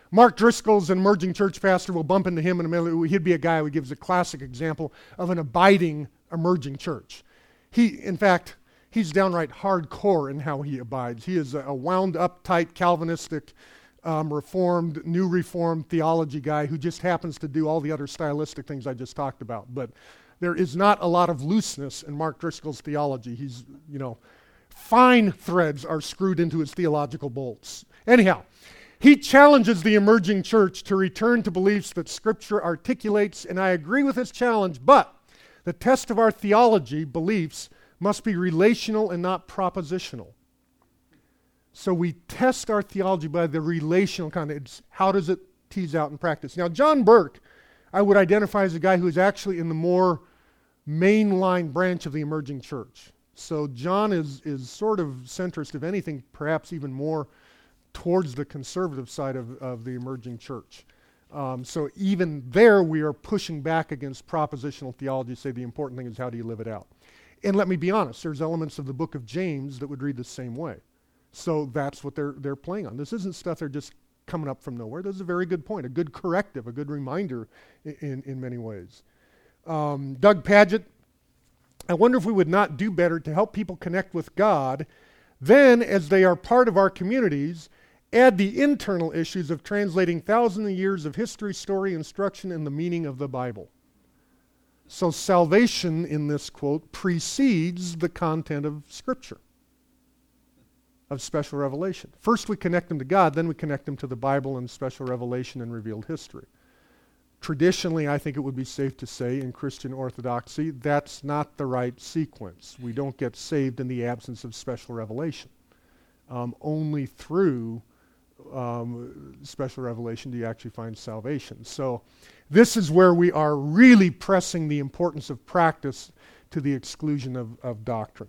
Mark Driscoll's an emerging church pastor. We'll bump into him in a minute. He'd be a guy who gives a classic example of an abiding emerging church. In fact, he's downright hardcore in how he abides. He is a wound-up, tight, Calvinistic, new Reformed theology guy who just happens to do all the other stylistic things I just talked about. But there is not a lot of looseness in Mark Driscoll's theology. He's, fine threads are screwed into his theological bolts. Anyhow, he challenges the emerging church to return to beliefs that Scripture articulates, and I agree with his challenge, but the test of our theology, beliefs, must be relational and not propositional. So we test our theology by the relational content. How does it tease out in practice? Now, John Burke, I would identify as a guy who is actually in the more mainline branch of the emerging church. So John is sort of centrist, if anything, perhaps even more towards the conservative side of the emerging church. So even there, we are pushing back against propositional theology, say the important thing is how do you live it out. And let me be honest, there's elements of the book of James that would read the same way. So that's what they're playing on. This isn't stuff they're just coming up from nowhere. This is a very good point, a good corrective, a good reminder in many ways. Doug Pagitt, I wonder if we would not do better to help people connect with God, then as they are part of our communities, add the internal issues of translating thousands of years of history, story, instruction, and the meaning of the Bible. So salvation, in this quote, precedes the content of Scripture, of special revelation. First we connect them to God, then we connect them to the Bible and special revelation and revealed history. Traditionally, I think it would be safe to say in Christian orthodoxy, that's not the right sequence. We don't get saved in the absence of special revelation. Only through special revelation do you actually find salvation. So this is where we are really pressing the importance of practice to the exclusion of doctrine.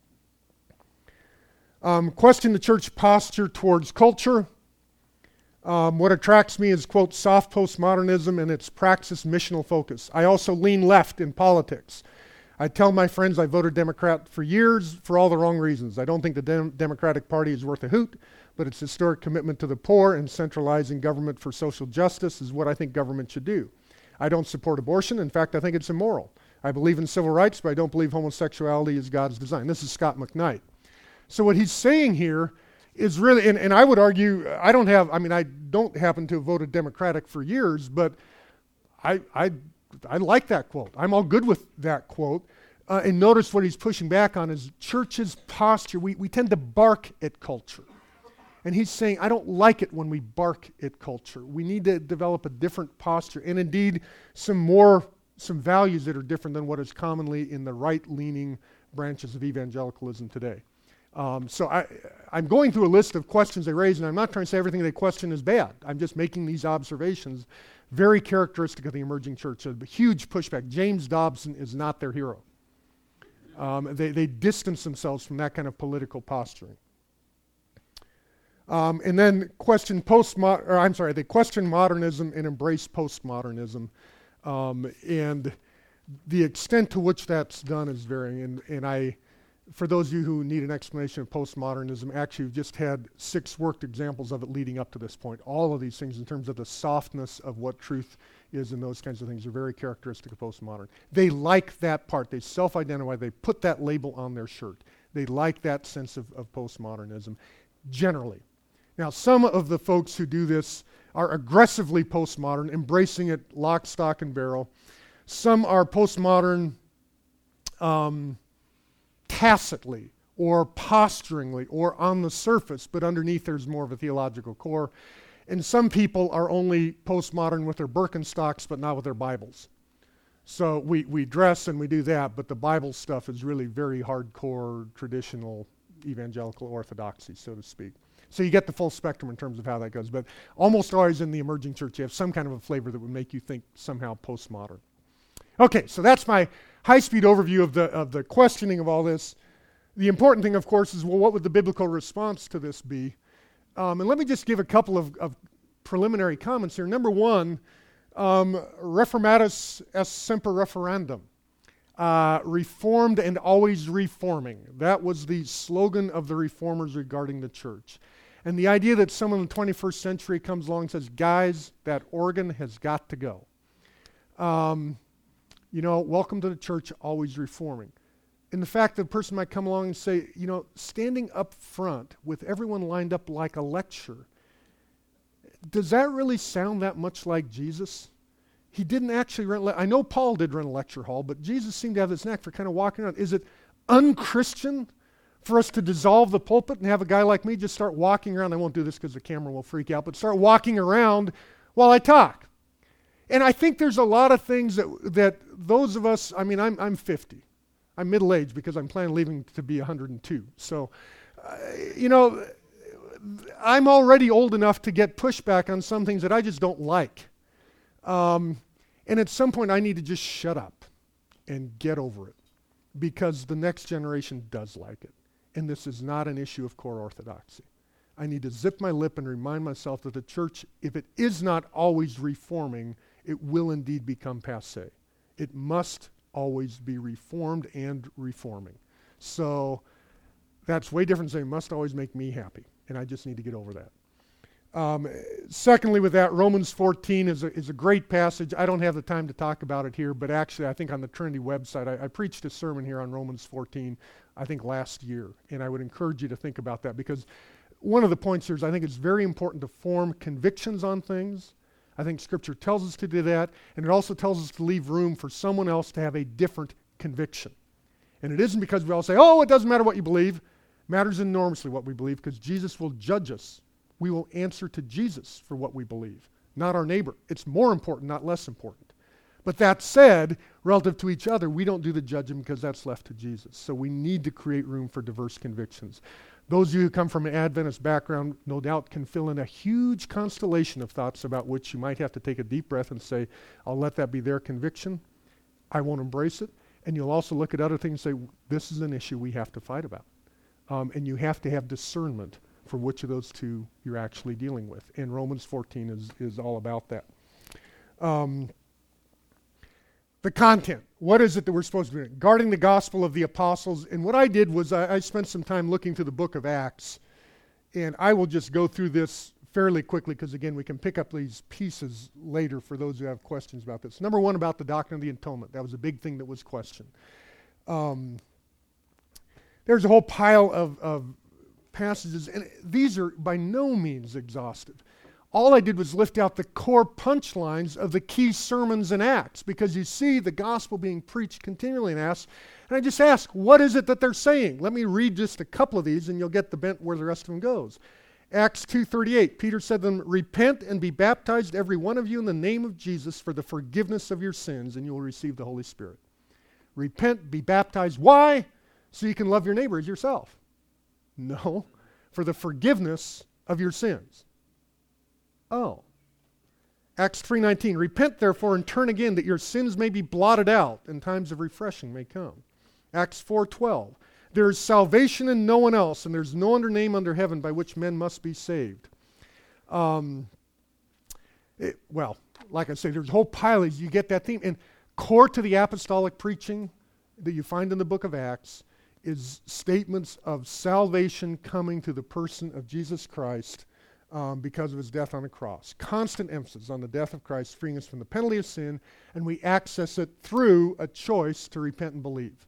Question the church posture towards culture. What attracts me is, quote, soft postmodernism and its praxis missional focus. I also lean left in politics. I tell my friends I voted Democrat for years for all the wrong reasons. I don't think the Democratic Party is worth a hoot, but its historic commitment to the poor and centralizing government for social justice is what I think government should do. I don't support abortion. In fact, I think it's immoral. I believe in civil rights, but I don't believe homosexuality is God's design. This is Scott McKnight. So what he's saying here is really, and I would argue, I don't happen to have voted Democratic for years, but I like that quote. I'm all good with that quote. And notice what he's pushing back on is church's posture. We tend to bark at culture. And he's saying, I don't like it when we bark at culture. We need to develop a different posture, and indeed some values that are different than what is commonly in the right-leaning branches of evangelicalism today. So I'm going through a list of questions they raise, and I'm not trying to say everything they question is bad. I'm just making these observations very characteristic of the emerging church. A huge pushback. James Dobson is not their hero. They distance themselves from that kind of political posturing. And then they question modernism and embrace postmodernism. And the extent to which that's done is varying. And for those of you who need an explanation of postmodernism, actually we've just had 6 worked examples of it leading up to this point. All of these things in terms of the softness of what truth is and those kinds of things are very characteristic of postmodern. They like that part. They self-identify. They put that label on their shirt. They like that sense of postmodernism generally. Now, some of the folks who do this are aggressively postmodern, embracing it lock, stock, and barrel. Some are postmodern tacitly or posturingly or on the surface, but underneath there's more of a theological core. And some people are only postmodern with their Birkenstocks, but not with their Bibles. So we dress and we do that, but the Bible stuff is really very hardcore, traditional evangelical orthodoxy, so to speak. So you get the full spectrum in terms of how that goes. But almost always in the emerging church, you have some kind of a flavor that would make you think somehow postmodern. Okay, so that's my high-speed overview of the questioning of all this. The important thing, of course, is, well, what would the biblical response to this be? And let me just give a couple of preliminary comments here. Number one, reformatus est semper referendum. Reformed and always reforming. That was the slogan of the reformers regarding the church. And the idea that someone in the 21st century comes along and says, guys, that organ has got to go. Welcome to the church, always reforming. And the fact that a person might come along and say, standing up front with everyone lined up like a lecture, does that really sound that much like Jesus? He didn't actually rent, I know Paul did rent a lecture hall, but Jesus seemed to have this knack for kind of walking around. Is it unchristian for us to dissolve the pulpit and have a guy like me just start walking around? I won't do this because the camera will freak out, but start walking around while I talk. And I think there's a lot of things that those of us, I'm 50. I'm middle-aged because I'm planning on leaving to be 102. So, I'm already old enough to get pushback on some things that I just don't like. And at some point I need to just shut up and get over it because the next generation does like it. And this is not an issue of core orthodoxy. I need to zip my lip and remind myself that the church, if it is not always reforming, it will indeed become passé. It must always be reformed and reforming. So that's way different than saying it must always make me happy. And I just need to get over that. Secondly, with that, Romans 14 is a great passage. I don't have the time to talk about it here, but actually I think on the Trinity website, I preached a sermon here on Romans 14, I think last year. And I would encourage you to think about that because one of the points here is I think it's very important to form convictions on things. I think Scripture tells us to do that, and it also tells us to leave room for someone else to have a different conviction. And it isn't because we all say, oh, it doesn't matter what you believe. It matters enormously what we believe because Jesus will judge us. We will answer to Jesus for what we believe, not our neighbor. It's more important, not less important. But that said, relative to each other, we don't do the judging because that's left to Jesus. So we need to create room for diverse convictions. Those of you who come from an Adventist background, no doubt, can fill in a huge constellation of thoughts about which you might have to take a deep breath and say, I'll let that be their conviction. I won't embrace it. And you'll also look at other things and say, this is an issue we have to fight about. And you have to have discernment for which of those two you're actually dealing with. And Romans 14 is all about that. The content. What is it that we're supposed to be doing? Guarding the gospel of the apostles. And what I did was I spent some time looking through the book of Acts. And I will just go through this fairly quickly because, again, we can pick up these pieces later for those who have questions about this. Number one, about the doctrine of the atonement. That was a big thing that was questioned. There's a whole pile of passages, and these are by no means exhaustive. All I did was lift out the core punchlines of the key sermons in Acts, because you see the gospel being preached continually in Acts, and I just ask, what is it that they're saying? Let me read just a couple of these, and you'll get the bent where the rest of them goes. Acts 2:38, Peter said to them, repent and be baptized, every one of you, in the name of Jesus for the forgiveness of your sins, and you will receive the Holy Spirit. Repent, be baptized. Why? So you can love your neighbor as yourself. No, for the forgiveness of your sins. Oh. Acts 3:19, repent therefore and turn again that your sins may be blotted out and times of refreshing may come. Acts 4:12, there is salvation in no one else, and there's no other name under heaven by which men must be saved. Like I say, there's a whole pile of these. You get that theme. And core to the apostolic preaching that you find in the book of Acts is statements of salvation coming to the person of Jesus Christ because of his death on the cross. Constant emphasis on the death of Christ, freeing us from the penalty of sin, and we access it through a choice to repent and believe.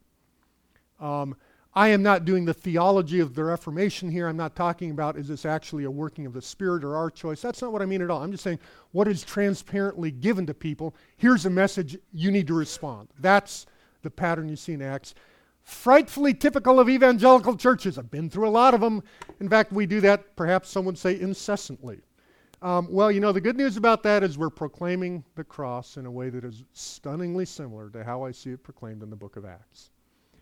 I am not doing the theology of the Reformation here. I'm not talking about, is this actually a working of the Spirit or our choice? That's not what I mean at all. I'm just saying, what is transparently given to people? Here's a message, you need to respond. That's the pattern you see in Acts. Frightfully typical of evangelical churches. I've been through a lot of them. In fact, we do that, perhaps some would say, incessantly. The good news about that is we're proclaiming the cross in a way that is stunningly similar to how I see it proclaimed in the book of Acts.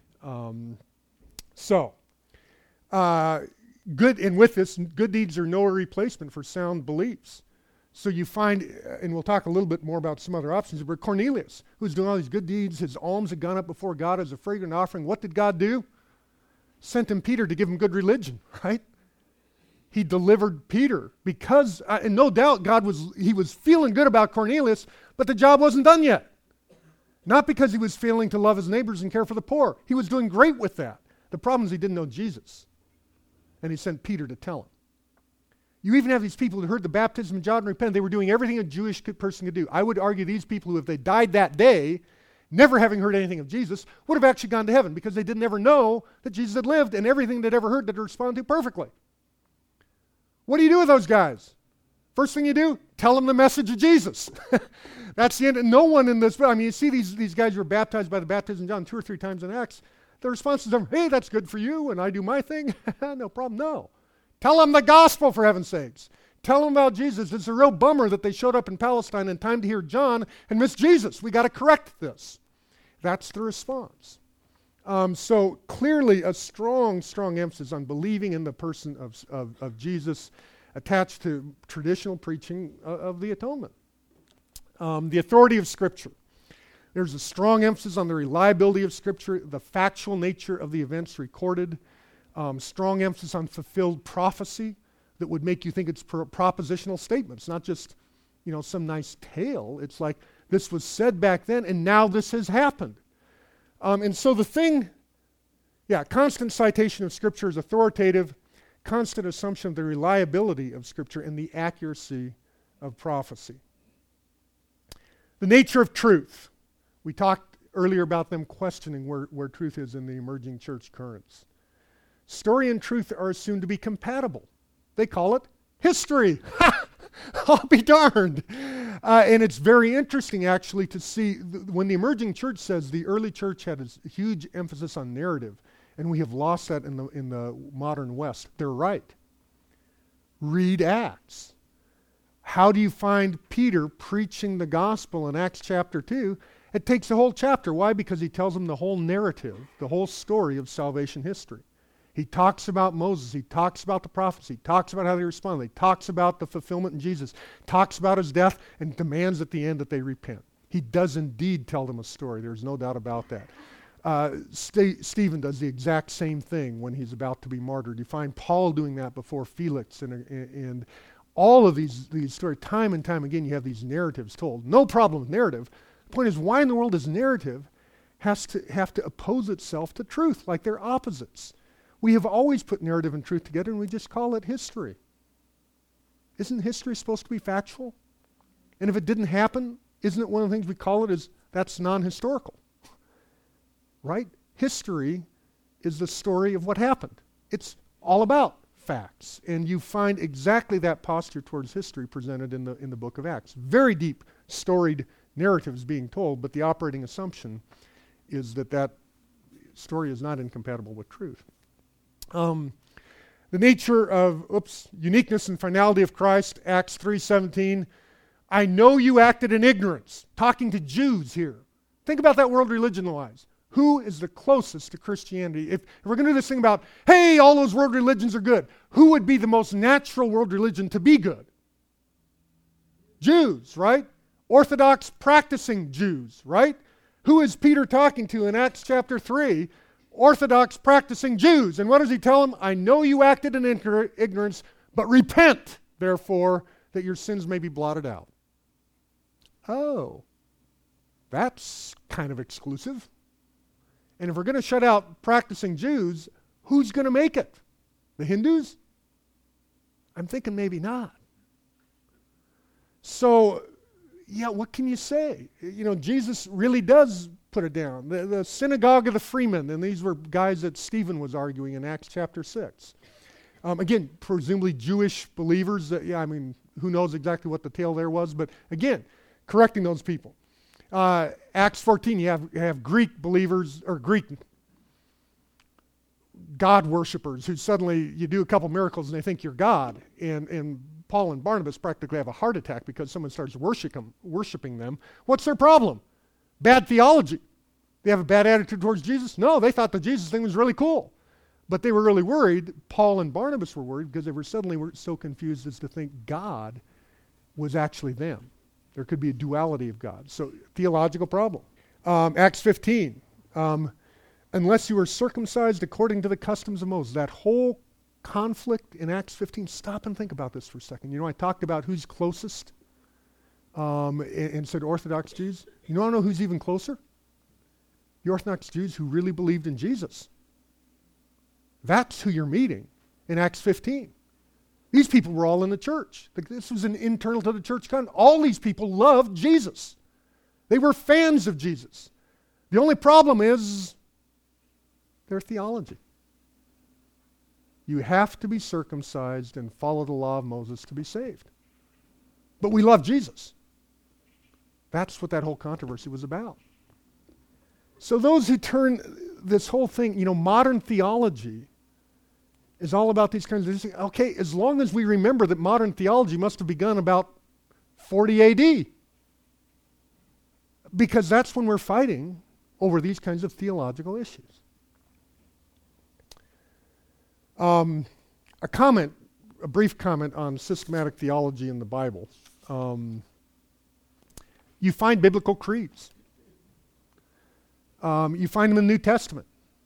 Good, and with this, good deeds are no replacement for sound beliefs. So you find, and we'll talk a little bit more about some other options, but Cornelius, who's doing all these good deeds, his alms had gone up before God as a fragrant offering. What did God do? Sent him Peter to give him good religion, right? He delivered Peter because, and no doubt he was feeling good about Cornelius, but the job wasn't done yet. Not because he was failing to love his neighbors and care for the poor. He was doing great with that. The problem is he didn't know Jesus. And he sent Peter to tell him. You even have these people who heard the baptism of John and repented. They were doing everything a Jewish person could do. I would argue these people who, if they died that day, never having heard anything of Jesus, would have actually gone to heaven because they didn't ever know that Jesus had lived and everything they'd ever heard they'd respond to perfectly. What do you do with those guys? First thing you do, tell them the message of Jesus. That's the end. And no one in this, I mean, you see these guys who were baptized by the baptism of John 2 or 3 times in Acts. The response is, hey, that's good for you, and I do my thing. No problem. No. Tell them the gospel, for heaven's sakes. Tell them about Jesus. It's a real bummer that they showed up in Palestine in time to hear John and missed Jesus. We got to correct this. That's the response. So clearly a strong emphasis on believing in the person of Jesus attached to traditional preaching of the atonement. The authority of Scripture. There's a strong emphasis on the reliability of Scripture, the factual nature of the events recorded, strong emphasis on fulfilled prophecy that would make you think it's propositional statements, not just, some nice tale. It's like this was said back then, and now this has happened. And so constant citation of Scripture is authoritative, constant assumption of the reliability of Scripture and the accuracy of prophecy. The nature of truth. We talked earlier about them questioning where truth is in the emerging church currents. Story and truth are assumed to be compatible. They call it history. I'll be darned. And it's very interesting, actually, to see when the emerging church says the early church had a huge emphasis on narrative, and we have lost that in the modern West. They're right. Read Acts. How do you find Peter preaching the gospel in Acts chapter 2? It takes a whole chapter. Why? Because he tells them the whole narrative, the whole story of salvation history. He talks about Moses. He talks about the prophets. He talks about how they responded. He talks about the fulfillment in Jesus. Talks about his death and demands at the end that they repent. He does indeed tell them a story. There's no doubt about that. Stephen does the exact same thing when he's about to be martyred. You find Paul doing that before Felix, and all of these stories, time and time again, you have these narratives told. No problem with narrative. The point is, why in the world does narrative have to oppose itself to truth, like they're opposites? We have always put narrative and truth together, and we just call it history. Isn't history supposed to be factual? And if it didn't happen, isn't it one of the things we call it is that's non-historical? Right? History is the story of what happened. It's all about facts. And you find exactly that posture towards history presented in the book of Acts. Very deep, storied narratives being told, but the operating assumption is that story is not incompatible with truth. The nature of, uniqueness and finality of Christ, Acts 3:17. I know you acted in ignorance. Talking to Jews here. Think about that world religion-wise. Who is the closest to Christianity? If we're going to do this thing about, hey, all those world religions are good, who would be the most natural world religion to be good? Jews, right? Orthodox practicing Jews, right? Who is Peter talking to in Acts chapter 3? Orthodox practicing Jews. And what does he tell them? I know you acted in ignorance, but repent, therefore, that your sins may be blotted out. Oh, that's kind of exclusive. And if we're going to shut out practicing Jews, who's going to make it? The Hindus? I'm thinking maybe not. So, what can you say? Jesus really does put it down. The synagogue of the freemen, and these were guys that Stephen was arguing in Acts chapter 6. Again, presumably Jewish believers. Who knows exactly what the tale there was, but again, correcting those people. Acts 14, you have Greek believers, or Greek God worshipers, who suddenly you do a couple miracles and they think you're God. And Paul and Barnabas practically have a heart attack because someone starts worshiping them. What's their problem? Bad theology. They have a bad attitude towards Jesus? No, they thought the Jesus thing was really cool. But they were really worried. Paul and Barnabas were worried because they were so confused as to think God was actually them. There could be a duality of God. So, theological problem. Acts 15. Unless you are circumcised according to the customs of Moses. That whole conflict in Acts 15. Stop and think about this for a second. I talked about who's closest and said Orthodox Jews. You want to know who's even closer? The Orthodox Jews who really believed in Jesus. That's who you're meeting in Acts 15. These people were all in the church. This was an internal to the church content. All these people loved Jesus. They were fans of Jesus. The only problem is their theology. You have to be circumcised and follow the law of Moses to be saved. But we love Jesus. That's what that whole controversy was about. So those who turn this whole thing, modern theology is all about these kinds of things. Okay, as long as we remember that modern theology must have begun about 40 AD. Because that's when we're fighting over these kinds of theological issues. A brief comment on systematic theology in the Bible. You find biblical creeds. You find them in the New Testament.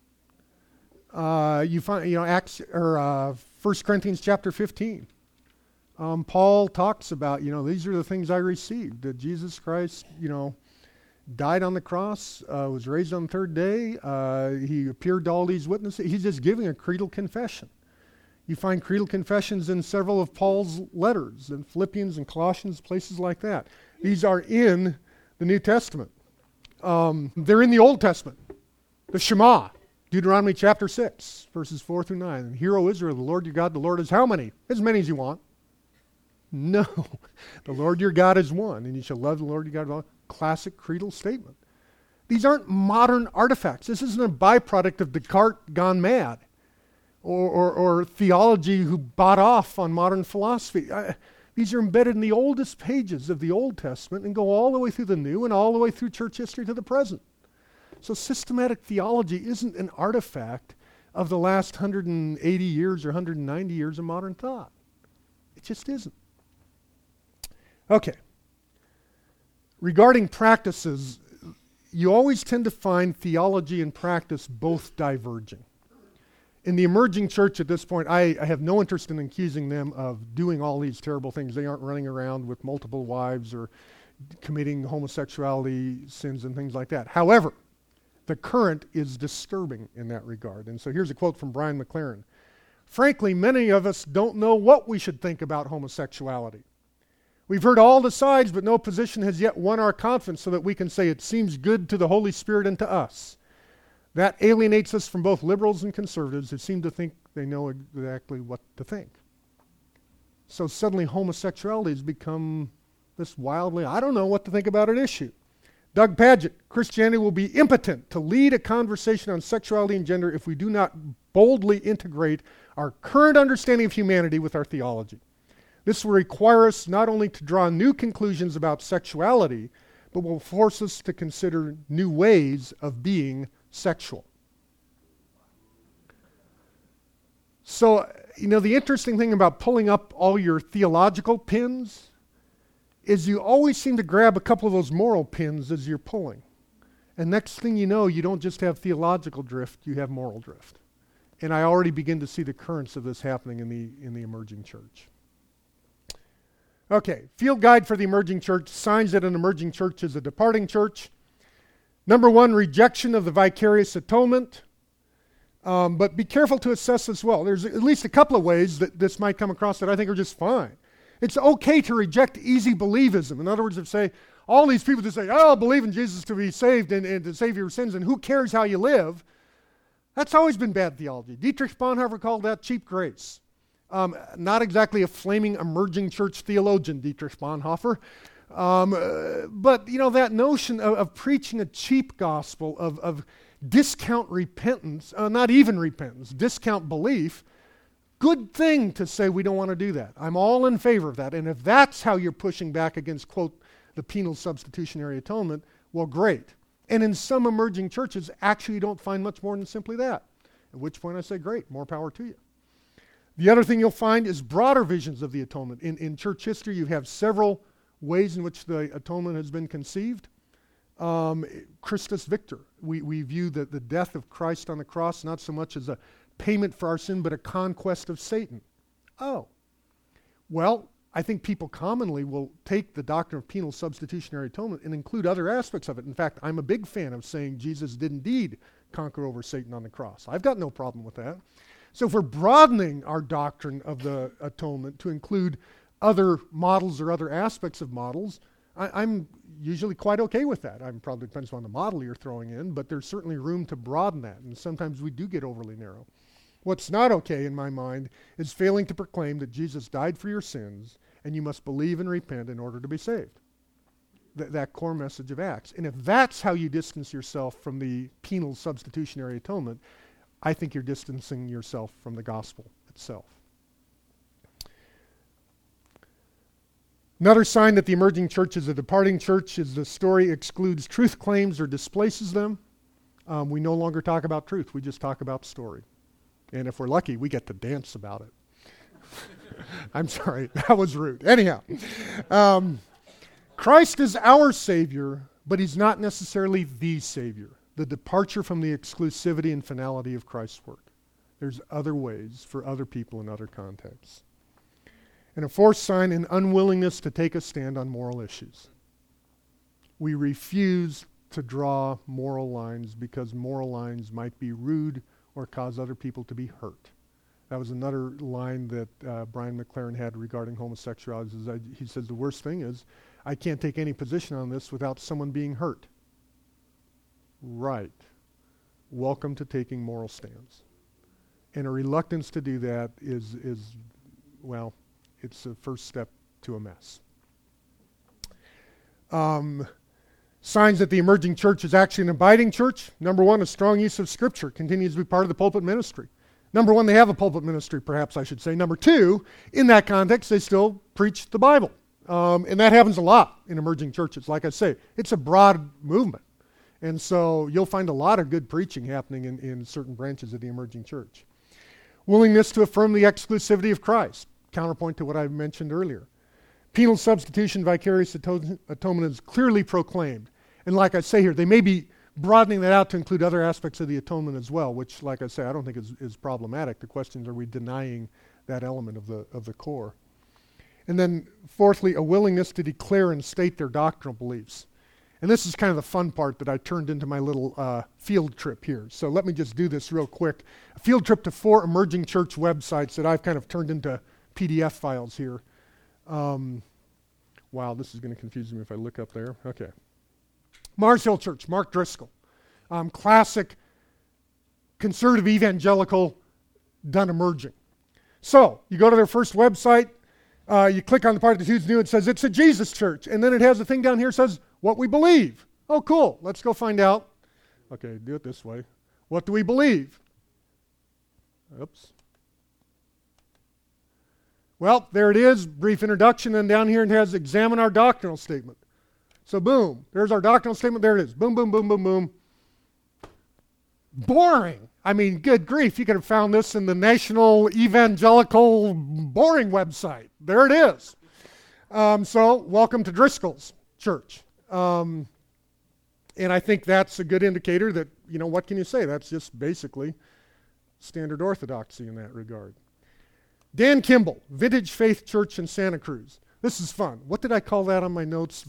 You find, Acts or 1 Corinthians chapter 15. Paul talks about, these are the things I received. That Jesus Christ, died on the cross, was raised on the third day. He appeared to all these witnesses. He's just giving a creedal confession. You find creedal confessions in several of Paul's letters, in Philippians and Colossians, places like that. These are in the New Testament. They're in the Old Testament. The Shema, Deuteronomy chapter 6, verses 4 through 9. And hear, O Israel, the Lord your God, the Lord is how many? As many as you want. No. The Lord your God is one, and you shall love the Lord your God. Classic creedal statement. These aren't modern artifacts. This isn't a byproduct of Descartes gone mad or theology who bought off on modern philosophy. These are embedded in the oldest pages of the Old Testament and go all the way through the New and all the way through church history to the present. So systematic theology isn't an artifact of the last 180 years or 190 years of modern thought. It just isn't. Okay. Regarding practices, you always tend to find theology and practice both diverging. In the emerging church at this point, I have no interest in accusing them of doing all these terrible things. They aren't running around with multiple wives or committing homosexuality sins and things like that. However, the current is disturbing in that regard. And so here's a quote from Brian McLaren. Frankly, many of us don't know what we should think about homosexuality. We've heard all the sides, but no position has yet won our confidence so that we can say it seems good to the Holy Spirit and to us. That alienates us from both liberals and conservatives who seem to think they know exactly what to think. So suddenly homosexuality has become this wildly, I don't know what to think about an issue. Doug Padgett, Christianity will be impotent to lead a conversation on sexuality and gender if we do not boldly integrate our current understanding of humanity with our theology. This will require us not only to draw new conclusions about sexuality, but will force us to consider new ways of being sexual. So, the interesting thing about pulling up all your theological pins is you always seem to grab a couple of those moral pins as you're pulling. And next thing you know, you don't just have theological drift, you have moral drift. And I already begin to see the currents of this happening in the emerging church. Okay, field guide for the emerging church. Signs that an emerging church is a departing church. Number one, rejection of the vicarious atonement. But be careful to assess as well. There's at least a couple of ways that this might come across that I think are just fine. It's okay to reject easy believism. In other words, if say, all these people just say, I'll believe in Jesus to be saved and to save your sins, and who cares how you live? That's always been bad theology. Dietrich Bonhoeffer called that cheap grace. Not exactly a flaming emerging church theologian, Dietrich Bonhoeffer. But, that notion of preaching a cheap gospel, of discount repentance, not even repentance, discount belief, good thing to say we don't want to do that. I'm all in favor of that. And if that's how you're pushing back against, quote, the penal substitutionary atonement, well, great. And in some emerging churches, actually you don't find much more than simply that. At which point I say, great, more power to you. The other thing you'll find is broader visions of the atonement. In church history, you have several ways in which the atonement has been conceived. Christus Victor. We view the death of Christ on the cross not so much as a payment for our sin, but a conquest of Satan. Oh. Well, I think people commonly will take the doctrine of penal substitutionary atonement and include other aspects of it. In fact, I'm a big fan of saying Jesus did indeed conquer over Satan on the cross. I've got no problem with that. So if we're broadening our doctrine of the atonement to include other models or other aspects of models, I'm usually quite okay with that. Probably depends on the model you're throwing in, but there's certainly room to broaden that, and sometimes we do get overly narrow. What's not okay in my mind is failing to proclaim that Jesus died for your sins and you must believe and repent in order to be saved. That core message of Acts. And if that's how you distance yourself from the penal substitutionary atonement, I think you're distancing yourself from the gospel itself. Another sign that the emerging church is a departing church is the story excludes truth claims or displaces them. We no longer talk about truth. We just talk about story. And if we're lucky, we get to dance about it. I'm sorry, that was rude. Anyhow, Christ is our Savior, but He's not necessarily the Savior. The departure from the exclusivity and finality of Christ's work. There's other ways for other people in other contexts. And a fourth sign, an unwillingness to take a stand on moral issues. We refuse to draw moral lines because moral lines might be rude or cause other people to be hurt. That was another line that Brian McLaren had regarding homosexuality. He says the worst thing is, I can't take any position on this without someone being hurt. Right. Welcome to taking moral stands. And a reluctance to do that is well, it's the first step to a mess. Signs that the emerging church is actually an abiding church. Number one, a strong use of Scripture continues to be part of the pulpit ministry. Number one, they have a pulpit ministry, perhaps I should say. Number two, in that context, they still preach the Bible. And that happens a lot in emerging churches. Like I say, it's a broad movement. And so you'll find a lot of good preaching happening in certain branches of the emerging church. Willingness to affirm the exclusivity of Christ, counterpoint to what I mentioned earlier. Penal substitution, vicarious atonement is clearly proclaimed. And like I say here, they may be broadening that out to include other aspects of the atonement as well, which, like I say, I don't think is problematic. The question is, are we denying that element of the core? And then, fourthly, a willingness to declare and state their doctrinal beliefs. And this is kind of the fun part that I turned into my little field trip here. So let me just do this real quick. A field trip to 4 emerging church websites that I've kind of turned into PDF files here. Wow, this is going to confuse me if I look up there. Okay. Mars Hill Church, Mark Driscoll. Classic conservative evangelical done emerging. So, you go to their first website, you click on the part that's who's new, it says it's a Jesus church. And then it has a thing down here that says what we believe. Oh, cool. Let's go find out. Okay, do it this way. What do we believe? Oops. Well, there it is, brief introduction, and down here it has examine our doctrinal statement. So boom, there's our doctrinal statement, there it is. Boom, boom, boom, boom, boom. Boring. I mean, good grief, you could have found this in the National Evangelical Boring website. There it is. So, welcome to Driscoll's church. And I think that's a good indicator that, what can you say? That's just basically standard orthodoxy in that regard. Dan Kimball, Vintage Faith Church in Santa Cruz. This is fun. What did I call that on my notes?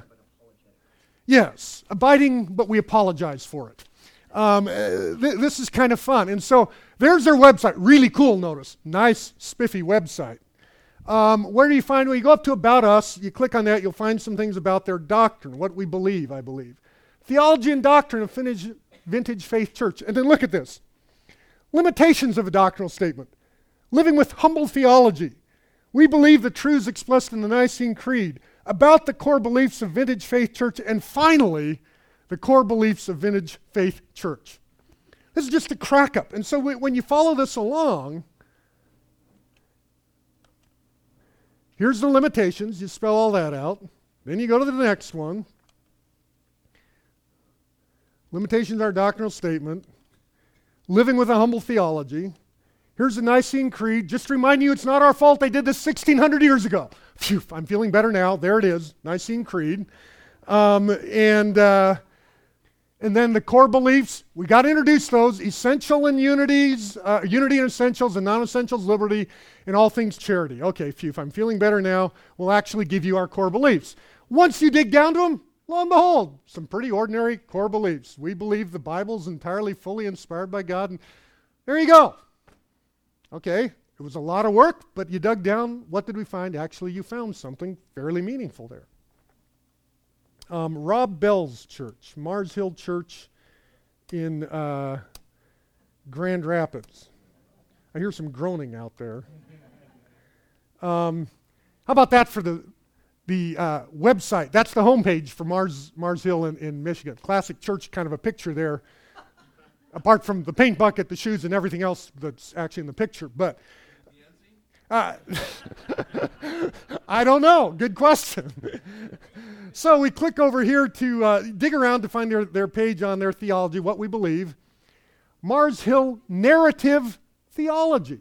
Yes, abiding, but we apologize for it. This is kind of fun. And so there's their website. Really cool, notice. Nice, spiffy website. Where do you find, when you go up to About Us, you click on that, you'll find some things about their doctrine, what we believe, I believe. Theology and doctrine of Vintage Faith Church. And then look at this. Limitations of a doctrinal statement. Living with humble theology. We believe the truths expressed in the Nicene Creed about the core beliefs of Vintage Faith Church, and finally, the core beliefs of Vintage Faith Church. This is just a crack up. And so when you follow this along, here's the limitations. You spell all that out. Then you go to the next one. Limitations are a doctrinal statement. Living with a humble theology. Here's the Nicene Creed. Just to remind you, it's not our fault. They did this 1,600 years ago. Phew, I'm feeling better now. There it is, Nicene Creed. And then the core beliefs, we got to introduce those. Essential and unities, unity and essentials and non-essentials, liberty, and all things charity. Okay, phew, if I'm feeling better now, we'll actually give you our core beliefs. Once you dig down to them, lo and behold, some pretty ordinary core beliefs. We believe the Bible's entirely, fully inspired by God, and there you go. Okay, it was a lot of work, but you dug down. What did we find? Actually, you found something fairly meaningful there. Rob Bell's church, Mars Hill Church in Grand Rapids. I hear some groaning out there. How about that for the website? That's the homepage for Mars Hill in Michigan. Classic church kind of a picture there, apart from the paint bucket, the shoes, and everything else that's actually in the picture. But I don't know. Good question. So we click over here to dig around to find their page on their theology, what we believe. Mars Hill Narrative Theology.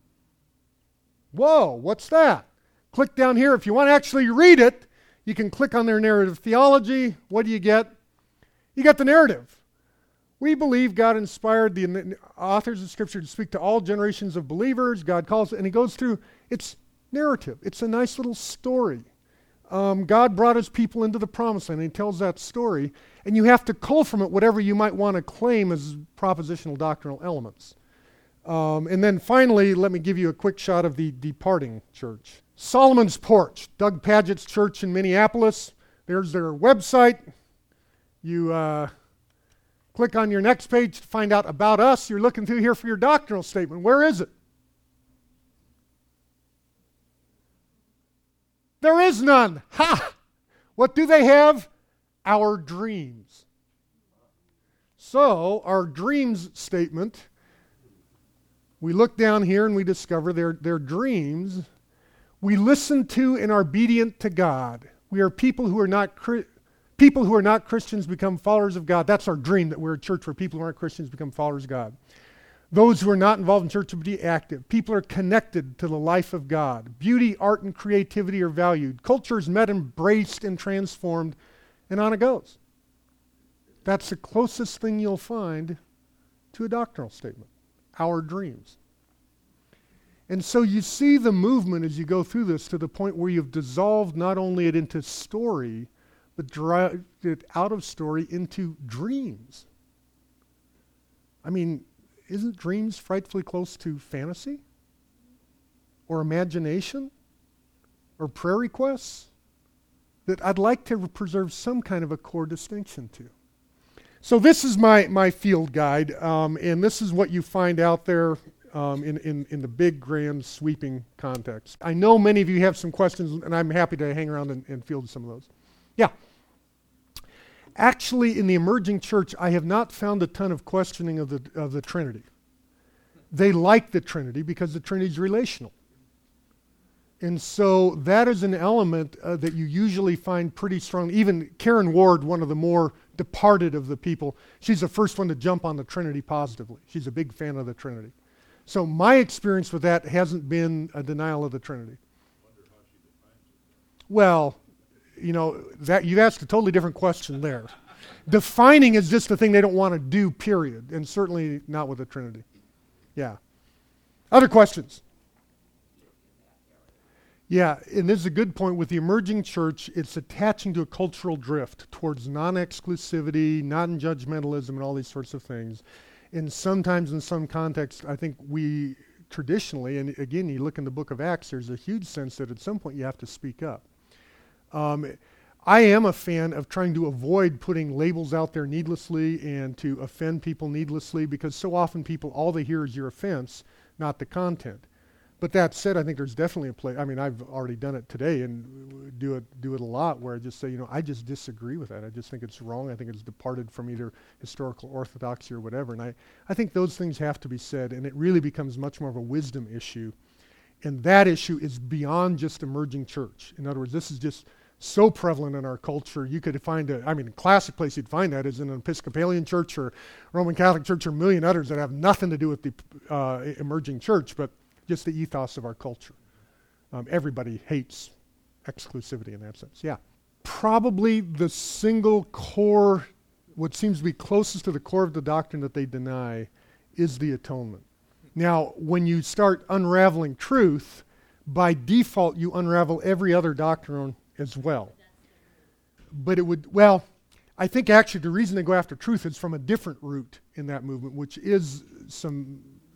Whoa, what's that? Click down here. If you want to actually read it, you can click on their narrative theology. What do you get? You get the narrative. We believe God inspired the authors of Scripture to speak to all generations of believers. God calls it, and he goes through, it's narrative. It's a nice little story. God brought his people into the promised land, and he tells that story, and you have to cull from it whatever you might want to claim as propositional doctrinal elements. And then finally, let me give you a quick shot of the departing church. Solomon's Porch, Doug Padgett's church in Minneapolis. There's their website. You click on your next page to find out about us. You're looking through here for your doctrinal statement. Where is it? There is none. Ha! What do they have? Our dreams. So, our dreams statement, we look down here and we discover their dreams. We listen to and are obedient to God. We are people who are not Christians become followers of God. That's our dream, that we're a church where people who aren't Christians become followers of God. Those who are not involved in church will be active. People are connected to the life of God. Beauty, art, and creativity are valued. Culture is met, embraced, and transformed, and on it goes. That's the closest thing you'll find to a doctrinal statement. Our dreams. And so you see the movement as you go through this to the point where you've dissolved not only it into story, but drive it out of story into dreams. I mean, isn't dreams frightfully close to fantasy? Or imagination? Or prayer requests? That I'd like to preserve some kind of a core distinction to. So this is my field guide, and this is what you find out there in the big, grand, sweeping context. I know many of you have some questions, and I'm happy to hang around and field some of those. Yeah. Actually, in the emerging church, I have not found a ton of questioning of the Trinity. They like the Trinity because the Trinity is relational. And so that is an element that you usually find pretty strong. Even Karen Ward, one of the more departed of the people, she's the first one to jump on the Trinity positively. She's a big fan of the Trinity. So my experience with that hasn't been a denial of the Trinity. Well, you know, that you've asked a totally different question there. Defining is just the thing they don't want to do, period, and certainly not with the Trinity. Yeah. Other questions? Yeah, and this is a good point. With the emerging church, it's attaching to a cultural drift towards non-exclusivity, non-judgmentalism, and all these sorts of things. And sometimes in some contexts, I think we traditionally, and again, you look in the book of Acts, there's a huge sense that at some point you have to speak up. I am a fan of trying to avoid putting labels out there needlessly and to offend people needlessly, because so often people, all they hear is your offense, not the content. But that said, I think there's definitely a place. I mean, I've already done it today and do it a lot, where I just say, I just disagree with that. I just think it's wrong. I think it's departed from either historical orthodoxy or whatever. And I think those things have to be said, and it really becomes much more of a wisdom issue. And that issue is beyond just emerging church. In other words, this is just so prevalent in our culture. You could find a classic place you'd find that is in an Episcopalian church or Roman Catholic church or a million others that have nothing to do with the emerging church, but just the ethos of our culture. Everybody hates exclusivity in that sense. Yeah. Probably the single core, what seems to be closest to the core of the doctrine that they deny, is the atonement. Now, when you start unraveling truth, by default you unravel every other doctrine as well. But I think actually the reason they go after truth is from a different root in that movement, which is some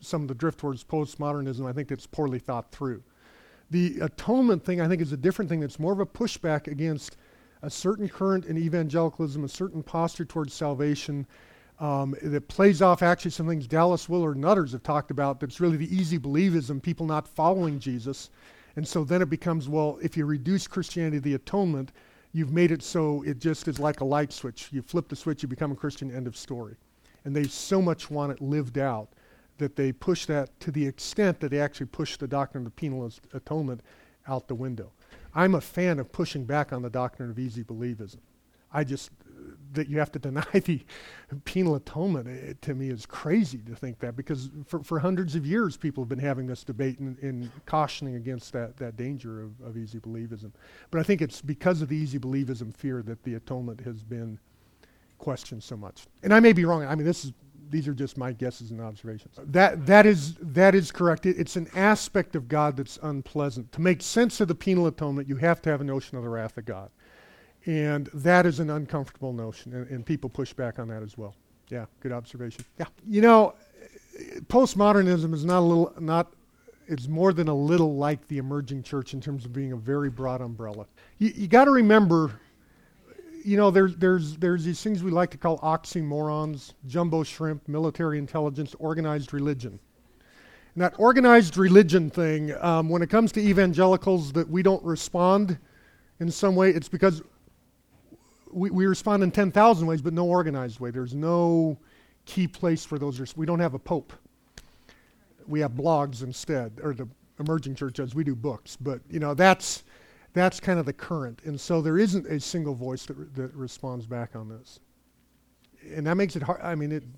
some of the drift towards postmodernism. I think that's poorly thought through. The atonement thing, I think, is a different thing. That's more of a pushback against a certain current in evangelicalism, a certain posture towards salvation that plays off actually some things Dallas Willard and others have talked about. That's really the easy believism, people not following Jesus. And so then it becomes, well, if you reduce Christianity to the atonement, you've made it so it just is like a light switch. You flip the switch, you become a Christian, end of story. And they so much want it lived out that they push that to the extent that they actually push the doctrine of the penal atonement out the window. I'm a fan of pushing back on the doctrine of easy believism. That you have to deny the penal atonement, it, to me, is crazy to think that, because for hundreds of years people have been having this debate and cautioning against that danger of easy believism. But I think it's because of the easy believism fear that the atonement has been questioned so much. And I may be wrong. I mean, these are just my guesses and observations. That is correct. It's an aspect of God that's unpleasant. To make sense of the penal atonement, you have to have a notion of the wrath of God. And that is an uncomfortable notion, and people push back on that as well. Yeah, good observation. Yeah, postmodernism is it's more than a little like the emerging church in terms of being a very broad umbrella. You got to remember, there's these things we like to call oxymorons: jumbo shrimp, military intelligence, organized religion. And that organized religion thing, when it comes to evangelicals, that we don't respond in some way, it's because we respond in 10,000 ways, but no organized way. There's no key place for those. We don't have a pope. We have blogs instead, or the emerging church does. We do books, but that's kind of the current. And so there isn't a single voice that responds back on this, and that makes it hard. I mean,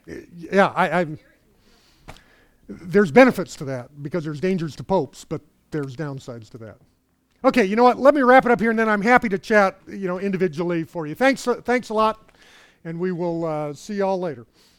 there's benefits to that because there's dangers to popes, but there's downsides to that. Okay, you know what? Let me wrap it up here, and then I'm happy to chat, individually for you. Thanks a lot, and we will see y'all later.